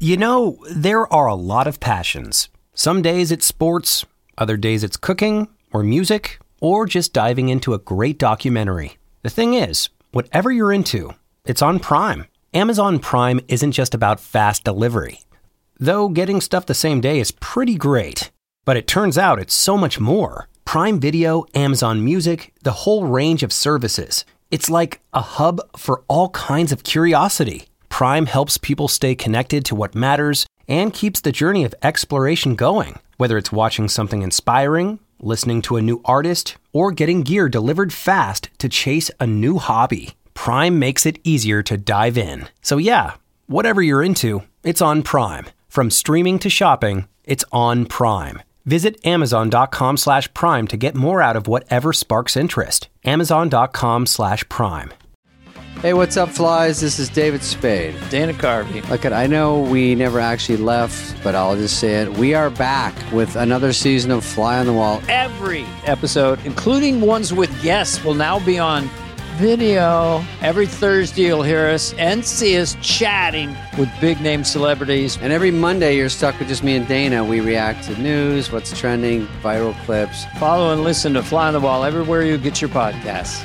You know, there are a lot of passions. Some days it's sports, other days it's cooking or music, or just diving into a great documentary. The thing is, whatever you're into, it's on Prime. Amazon Prime isn't just about fast delivery. Though getting stuff the same day is pretty great. But it turns out it's so much more. Prime Video, Amazon Music, the whole range of services. It's like a hub for all kinds of curiosity. Prime helps people stay connected to what matters and keeps the journey of exploration going. Whether it's watching something inspiring, listening to a new artist, or getting gear delivered fast to chase a new hobby, Prime makes it easier to dive in. So yeah, whatever you're into, it's on Prime. From streaming to shopping, it's on Prime. Visit Amazon.com/Prime to get more out of whatever sparks interest. Amazon.com/Prime. Hey, what's up, flies? This is David Spade. Dana Carvey. Look, I know we never actually left, but I'll just say it. We are back with another season of Fly on the Wall. Every episode, including ones with guests, will now be on video. Every Thursday, you'll hear us and see us chatting with big-name celebrities. And every Monday, you're stuck with just me and Dana. We react to news, what's trending, viral clips. Follow and listen to Fly on the Wall everywhere you get your podcasts.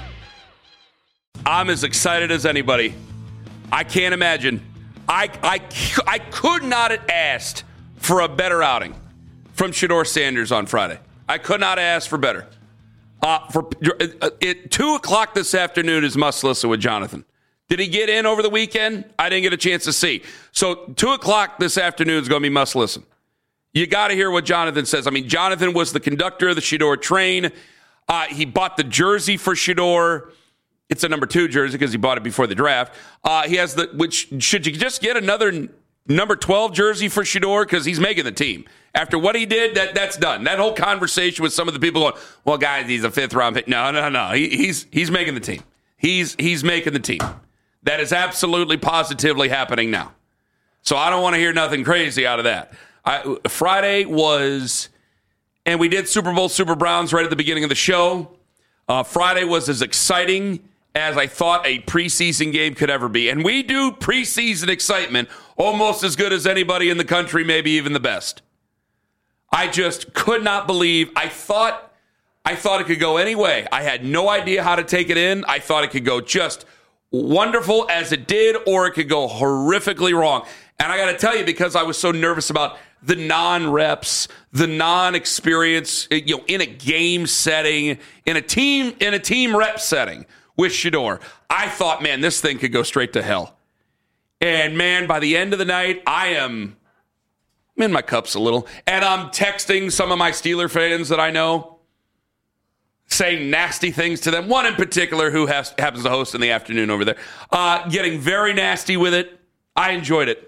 I'm as excited as anybody. I can't imagine. I could not have asked for a better outing from Shedeur Sanders on Friday. I could not ask for better. At 2 o'clock this afternoon is Must Listen with Jonathan. Did he get in over the weekend? I didn't get a chance to see. So 2 o'clock this afternoon is going to be Must Listen. You got to hear what Jonathan says. I mean, Jonathan was the conductor of the Shedeur train. He bought the jersey for Shedeur. It's a number 2 jersey because he bought it before the draft. He has which should you just get another number 12 jersey for Shedeur because he's making the team. After what he did, that's done. That whole conversation with some of the people going, well, guys, he's a 5th round pick. No. He's making the team. He's making the team. That is absolutely positively happening now. So I don't want to hear nothing crazy out of that. Friday was, and we did Super Bowl Super Browns right at the beginning of the show. Friday was as exciting as I thought a preseason game could ever be. And we do preseason excitement almost as good as anybody in the country, maybe even the best. I just could not believe. I thought it could go any way. I had no idea how to take it in. I thought it could go just wonderful as it did, or it could go horrifically wrong. And I got to tell you, because I was so nervous about the non-reps, the non-experience, in a game setting, in a team rep setting with Shedeur, I thought, man, this thing could go straight to hell. And man, by the end of the night, I'm in my cups a little, and I'm texting some of my Steeler fans that I know, saying nasty things to them. One in particular who happens to host in the afternoon over there, getting very nasty with it. I enjoyed it.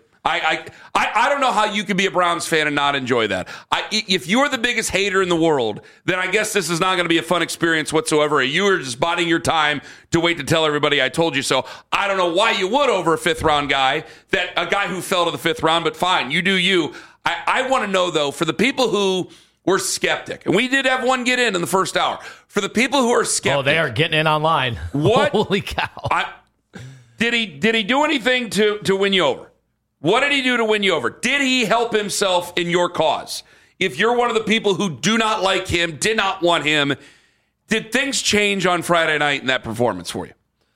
I don't know how you could be a Browns fan and not enjoy that. If you're the biggest hater in the world, then I guess this is not going to be a fun experience whatsoever. You are just biding your time to wait to tell everybody I told you so. I don't know why you would over a 5th round guy, a guy who fell to the 5th round, but fine, you do you. I want to know, though, for the people who were skeptic, and we did have one get in the first hour, for the people who are skeptic. Oh, they are getting in online. What? Holy cow. Did he do anything to win you over? What did he do to win you over? Did he help himself in your cause? If you're one of the people who do not like him, did not want him, did things change on Friday night in that performance for you?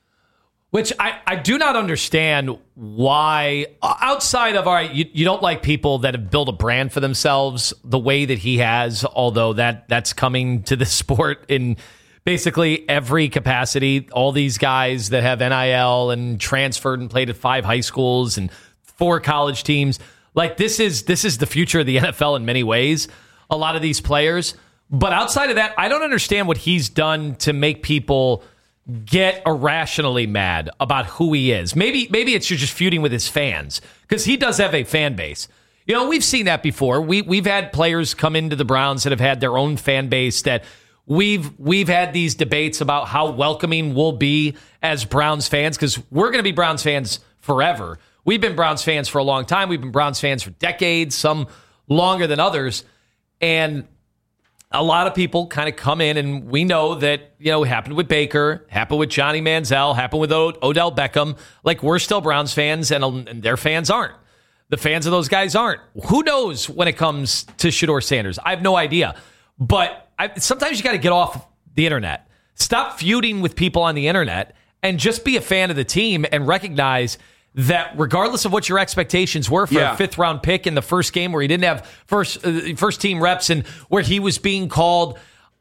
Which I do not understand why, outside of, all right, you don't like people that have built a brand for themselves the way that he has, although that's coming to the sport in basically every capacity. All these guys that have NIL and transferred and played at 5 high schools and 4 college teams. Like, this is the future of the NFL in many ways, a lot of these players. But outside of that, I don't understand what he's done to make people get irrationally mad about who he is. Maybe it's you're just feuding with his fans, because he does have a fan base. We've seen that before. We've had players come into the Browns that have had their own fan base, that we've had these debates about how welcoming we'll be as Browns fans, because we're going to be Browns fans forever. We've been Browns fans for a long time. We've been Browns fans for decades, some longer than others. And a lot of people kind of come in, and we know that, it happened with Baker, happened with Johnny Manziel, happened with Odell Beckham. Like, we're still Browns fans, and their fans aren't. The fans of those guys aren't. Who knows when it comes to Shedeur Sanders? I have no idea. But sometimes you got to get off the internet. Stop feuding with people on the internet and just be a fan of the team and recognize that regardless of what your expectations were for a fifth-round pick in the first game where he didn't have first-team reps and where he was being called,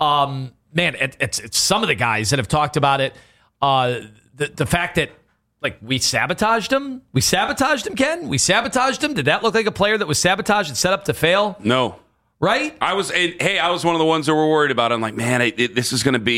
it's some of the guys that have talked about it, the fact that, like, we sabotaged him? We sabotaged him, Ken? We sabotaged him? Did that look like a player that was sabotaged and set up to fail? No. Right? I was one of the ones that were worried about it. I'm like, man, this is going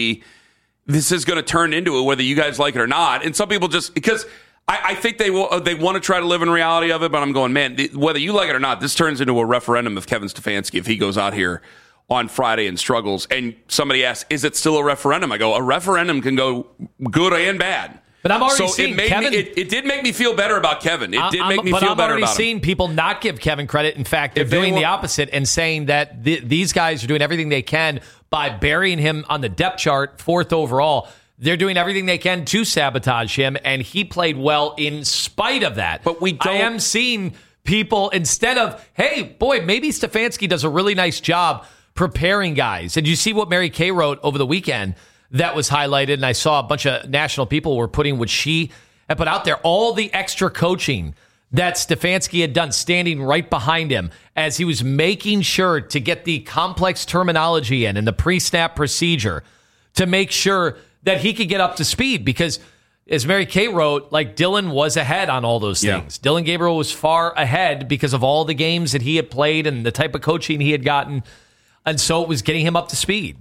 to turn into it, whether you guys like it or not. And some people just, because I think they want to try to live in reality of it, but I'm going, man, whether you like it or not, this turns into a referendum of Kevin Stefanski if he goes out here on Friday and struggles. And somebody asks, is it still a referendum? I go, a referendum can go good and bad. But I'm already seeing Kevin. It did make me feel better about Kevin. It did make me feel better about him. But I'm already seeing people not give Kevin credit. In fact, they're doing the opposite and saying that these guys are doing everything they can by burying him on the depth chart, 4th overall. They're doing everything they can to sabotage him, and he played well in spite of that. But I am seeing people, instead of, hey, boy, maybe Stefanski does a really nice job preparing guys. And you see what Mary Kay wrote over the weekend that was highlighted, and I saw a bunch of national people were putting what she had put out there, all the extra coaching that Stefanski had done, standing right behind him as he was making sure to get the complex terminology in and the pre-snap procedure to make sure that he could get up to speed. Because as Mary Kay wrote, like, Dylan was ahead on all those things. Yeah. Dylan Gabriel was far ahead because of all the games that he had played and the type of coaching he had gotten. And so it was getting him up to speed.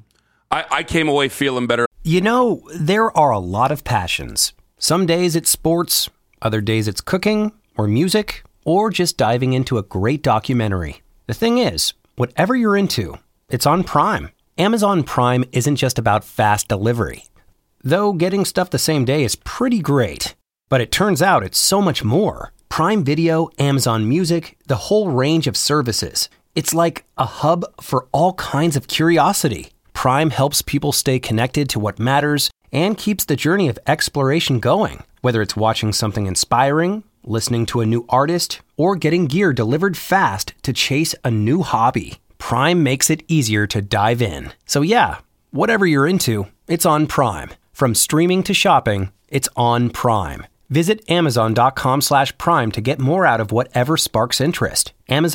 I came away feeling better. You know, there are a lot of passions. Some days it's sports, other days it's cooking or music, or just diving into a great documentary. The thing is, whatever you're into, it's on Prime. Amazon Prime isn't just about fast delivery. Though getting stuff the same day is pretty great. But it turns out it's so much more. Prime Video, Amazon Music, the whole range of services. It's like a hub for all kinds of curiosity. Prime helps people stay connected to what matters and keeps the journey of exploration going. Whether it's watching something inspiring, listening to a new artist, or getting gear delivered fast to chase a new hobby, Prime makes it easier to dive in. So yeah, whatever you're into, it's on Prime. From streaming to shopping, it's on Prime. Visit Amazon.com/Prime to get more out of whatever sparks interest.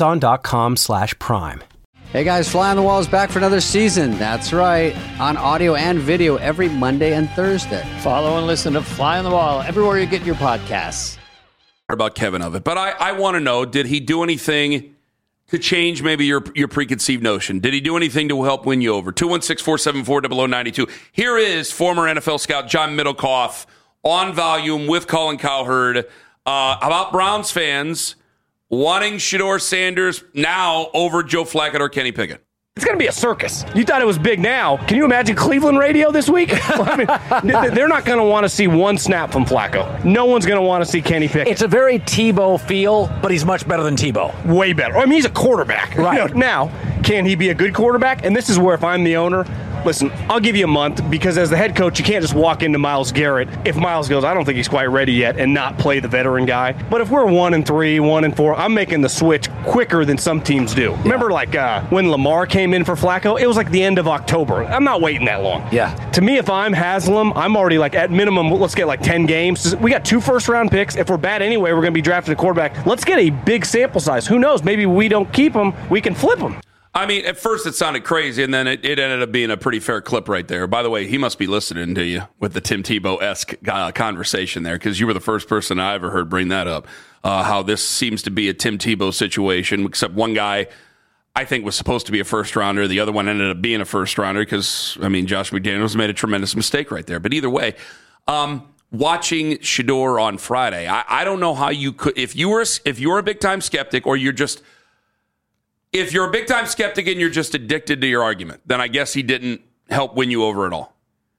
Amazon.com/Prime. Hey guys, Fly on the Wall is back for another season. That's right, on audio and video every Monday and Thursday. Follow and listen to Fly on the Wall everywhere you get your podcasts. About Kevin of it, but I want to know, did he do anything to change maybe your preconceived notion? Did he do anything to help win you over? 216-474-0092. Here is former NFL scout John Middlecoff on volume with Colin Cowherd about Browns fans wanting Shedeur Sanders now over Joe Flacco or Kenny Pickett. It's going to be a circus. You thought it was big now. Can you imagine Cleveland radio this week? I mean, they're not going to want to see one snap from Flacco. No one's going to want to see Kenny Pickett. It's a very Tebow feel, but he's much better than Tebow. Way better. I mean, he's a quarterback. Right. You know, now, can he be a good quarterback? And this is where, if I'm the owner, listen, I'll give you a month, because as the head coach, you can't just walk into Myles Garrett. If Myles goes, I don't think he's quite ready yet, and not play the veteran guy. But if we're 1-3, 1-4, I'm making the switch quicker than some teams do. Yeah. Remember, like when Lamar came in for Flacco, it was like the end of October. I'm not waiting that long. Yeah. To me, if I'm Haslam, I'm already like, at minimum, let's get like 10 games. We got 2 first-round picks. If we're bad anyway, we're going to be drafting a quarterback. Let's get a big sample size. Who knows? Maybe we don't keep him. We can flip him. I mean, at first it sounded crazy, and then it ended up being a pretty fair clip right there. By the way, he must be listening to you with the Tim Tebow-esque conversation there, because you were the first person I ever heard bring that up, how this seems to be a Tim Tebow situation, except one guy I think was supposed to be a first-rounder. The other one ended up being a first-rounder because, I mean, Josh McDaniels made a tremendous mistake right there. But either way, watching Shedeur on Friday, I don't know how you could, if you're a big-time skeptic, or if you're a big-time skeptic and you're just addicted to your argument, then I guess he didn't help win you over at all.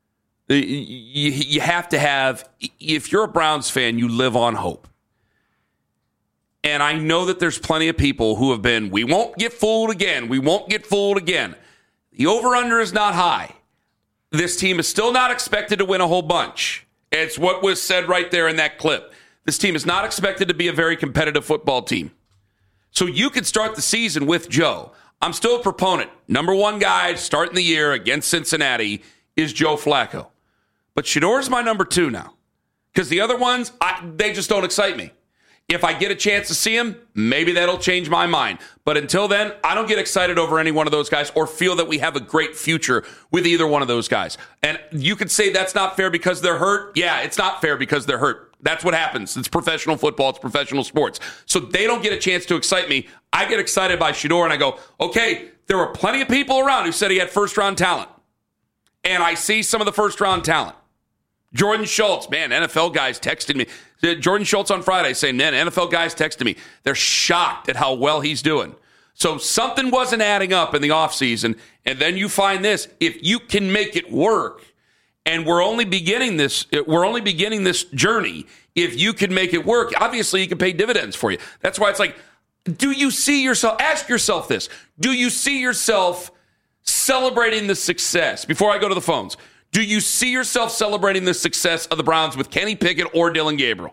You have to have, if you're a Browns fan, you live on hope. And I know that there's plenty of people who have been, we won't get fooled again. We won't get fooled again. The over-under is not high. This team is still not expected to win a whole bunch. It's what was said right there in that clip. This team is not expected to be a very competitive football team. So you could start the season with Joe. I'm still a proponent. Number one guy starting the year against Cincinnati is Joe Flacco. But Shedor's my number 2 now. Because the other ones, they just don't excite me. If I get a chance to see him, maybe that'll change my mind. But until then, I don't get excited over any one of those guys or feel that we have a great future with either one of those guys. And you could say that's not fair because they're hurt. Yeah, it's not fair because they're hurt. That's what happens. It's professional football. It's professional sports. So they don't get a chance to excite me. I get excited by Shedeur and I go, okay, there were plenty of people around who said he had first-round talent. And I see some of the first-round talent. Jordan Schultz, man, NFL guys texted me. Jordan Schultz on Friday saying, man, NFL guys texted me. They're shocked at how well he's doing. So something wasn't adding up in the offseason. And then you find this. If you can make it work, and we're only beginning this journey, if you can make it work, obviously you can pay dividends for you. That's why it's like, do you see yourself, ask yourself this, do you see yourself celebrating the success? Before I go to the phones, do you see yourself celebrating the success of the Browns with Kenny Pickett or Dylan Gabriel?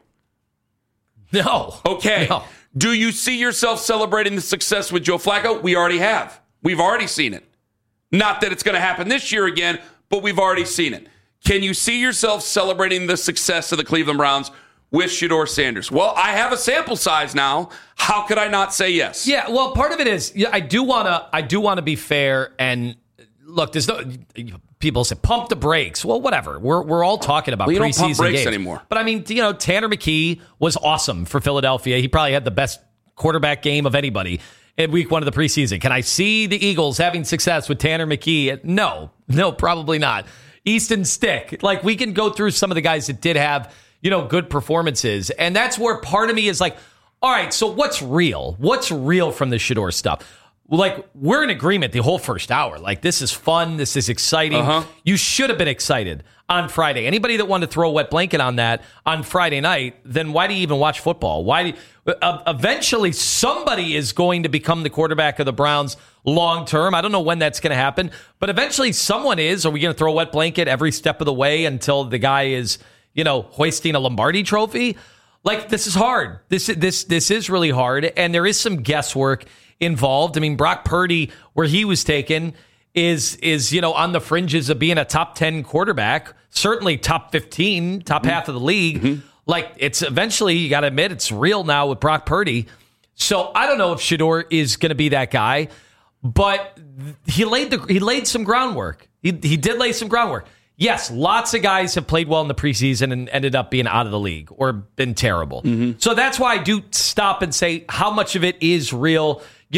No. Okay. No. Do you see yourself celebrating the success with Joe Flacco? We already have. We've already seen it. Not that it's going to happen this year again, but we've already seen it. Can you see yourself celebrating the success of the Cleveland Browns with Shedeur Sanders? Well, I have a sample size now. How could I not say yes? Yeah, well, part of it is I do want to be fair and look. There's no people say pump the brakes. Well, whatever. We're all talking about you preseason don't pump brakes games anymore. But I mean, Tanner McKee was awesome for Philadelphia. He probably had the best quarterback game of anybody in week 1 of the preseason. Can I see the Eagles having success with Tanner McKee? No, probably not. Easton Stick. Like, we can go through some of the guys that did have, good performances. And that's where part of me is like, all right, so what's real? What's real from the Shedeur stuff? Like, we're in agreement the whole first hour. Like, this is fun. This is exciting. Uh-huh. You should have been excited on Friday. Anybody that wanted to throw a wet blanket on that on Friday night, then why do you even watch football? Eventually, somebody is going to become the quarterback of the Browns long term. I don't know when that's going to happen, but eventually someone is. Are we going to throw a wet blanket every step of the way until the guy is, hoisting a Lombardi trophy? Like, this is hard. This is really hard, and there is some guesswork involved. I mean, Brock Purdy, where he was taken, is on the fringes of being a top 10 quarterback, certainly top 15, top half of the league. Mm-hmm. Like, it's eventually, you got to admit, it's real now with Brock Purdy. So I don't know if Shedeur is going to be that guy, but he laid some groundwork. He did lay some groundwork. Yes, lots of guys have played well in the preseason and ended up being out of the league or been terrible. Mm-hmm. So that's why I do stop and say how much of it is real.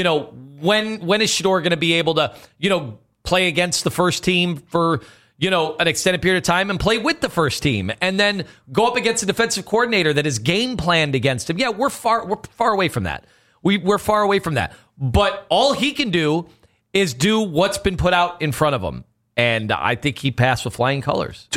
When is Shedeur going to be able to, play against the first team for, an extended period of time and play with the first team and then go up against a defensive coordinator that is game planned against him? Yeah, we're far away from that. We're far away from that. But all he can do is do what's been put out in front of him. And I think he passed with flying colors.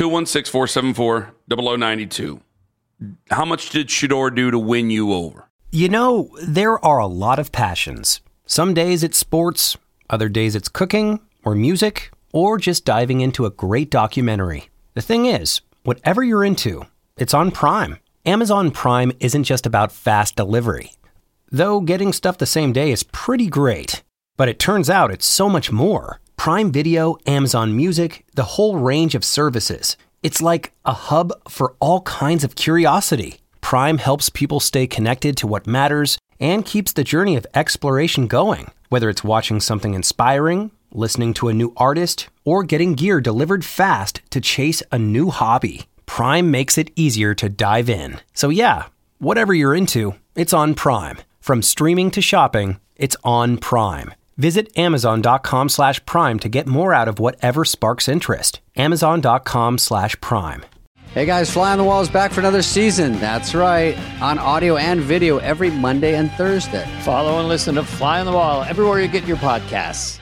216-474-0092. How much did Shedeur do to win you over? There are a lot of passions. Some days it's sports, other days it's cooking or music, or just diving into a great documentary. The thing is, whatever you're into, it's on Prime. Amazon Prime isn't just about fast delivery. Though getting stuff the same day is pretty great. But it turns out it's so much more. Prime Video, Amazon Music, the whole range of services. It's like a hub for all kinds of curiosity. Prime helps people stay connected to what matters and keeps the journey of exploration going. Whether it's watching something inspiring, listening to a new artist, or getting gear delivered fast to chase a new hobby, Prime makes it easier to dive in. So yeah, whatever you're into, it's on Prime. From streaming to shopping, it's on Prime. Visit Amazon.com/Prime to get more out of whatever sparks interest. Amazon.com/Prime. Hey guys, Fly on the Wall is back for another season. That's right, on audio and video every Monday and Thursday. Follow and listen to Fly on the Wall everywhere you get your podcasts.